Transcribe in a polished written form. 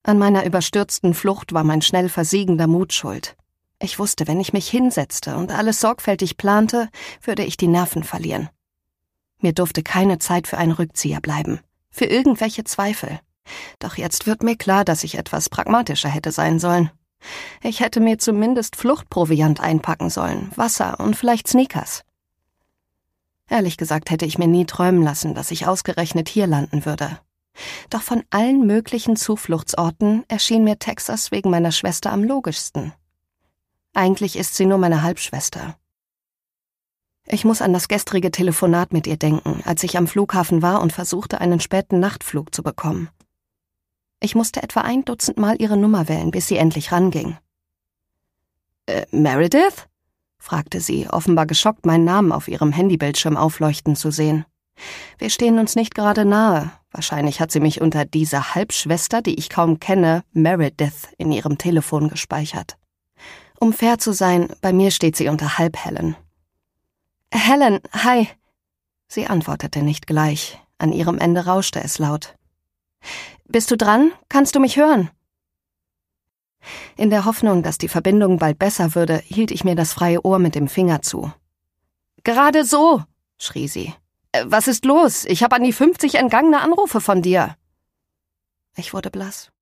An meiner überstürzten Flucht war mein schnell versiegender Mut schuld. Ich wusste, wenn ich mich hinsetzte und alles sorgfältig plante, würde ich die Nerven verlieren. Mir durfte keine Zeit für einen Rückzieher bleiben, für irgendwelche Zweifel. Doch jetzt wird mir klar, dass ich etwas pragmatischer hätte sein sollen. Ich hätte mir zumindest Fluchtproviant einpacken sollen, Wasser und vielleicht Sneakers. Ehrlich gesagt hätte ich mir nie träumen lassen, dass ich ausgerechnet hier landen würde. Doch von allen möglichen Zufluchtsorten erschien mir Texas wegen meiner Schwester am logischsten. Eigentlich ist sie nur meine Halbschwester. Ich muss an das gestrige Telefonat mit ihr denken, als ich am Flughafen war und versuchte, einen späten Nachtflug zu bekommen. Ich musste etwa 1 Dutzend Mal ihre Nummer wählen, bis sie endlich ranging. Meredith?« fragte sie, offenbar geschockt, meinen Namen auf ihrem Handybildschirm aufleuchten zu sehen. Wir stehen uns nicht gerade nahe. Wahrscheinlich hat sie mich unter dieser Halbschwester, die ich kaum kenne, Meredith, in ihrem Telefon gespeichert. Um fair zu sein, bei mir steht sie unter Halb-Helen. »Helen, hi!« Sie antwortete nicht gleich. An ihrem Ende rauschte es laut. »Bist du dran? Kannst du mich hören?« In der Hoffnung, dass die Verbindung bald besser würde, hielt ich mir das freie Ohr mit dem Finger zu. »Gerade so«, schrie sie. »Was ist los? Ich habe an die 50 entgangene Anrufe von dir.« Ich wurde blass.